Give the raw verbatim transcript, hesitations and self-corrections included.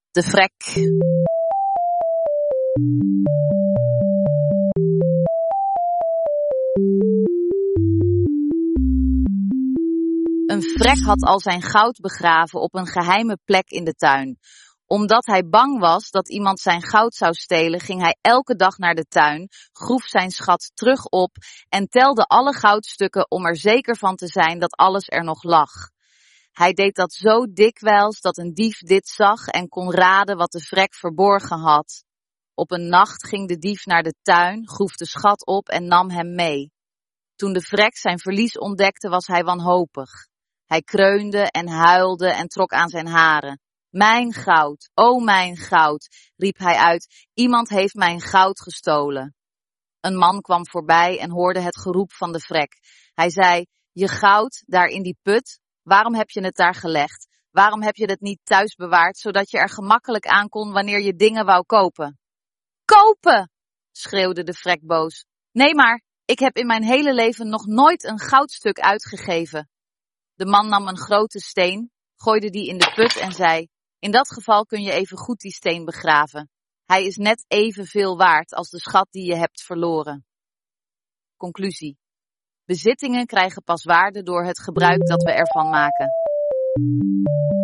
De vrek. Een vrek had al zijn goud begraven op een geheime plek in de tuin. Omdat hij bang was dat iemand zijn goud zou stelen, ging hij elke dag naar de tuin, groef zijn schat terug op en telde alle goudstukken om er zeker van te zijn dat alles er nog lag. Hij deed dat zo dikwijls dat een dief dit zag en kon raden wat de vrek verborgen had. Op een nacht ging de dief naar de tuin, groef de schat op en nam hem mee. Toen de vrek zijn verlies ontdekte, was hij wanhopig. Hij kreunde en huilde en trok aan zijn haren. Mijn goud, o mijn goud, riep hij uit, iemand heeft mijn goud gestolen. Een man kwam voorbij en hoorde het geroep van de vrek. Hij zei, je goud, daar in die put, waarom heb je het daar gelegd? Waarom heb je het niet thuis bewaard, zodat je er gemakkelijk aan kon wanneer je dingen wou kopen? Kopen! Schreeuwde de vrek boos. Nee maar, ik heb in mijn hele leven nog nooit een goudstuk uitgegeven. De man nam een grote steen, gooide die in de put en zei, in dat geval kun je even goed die steen begraven. Hij is net evenveel waard als de schat die je hebt verloren. Conclusie. Bezittingen krijgen pas waarde door het gebruik dat we ervan maken.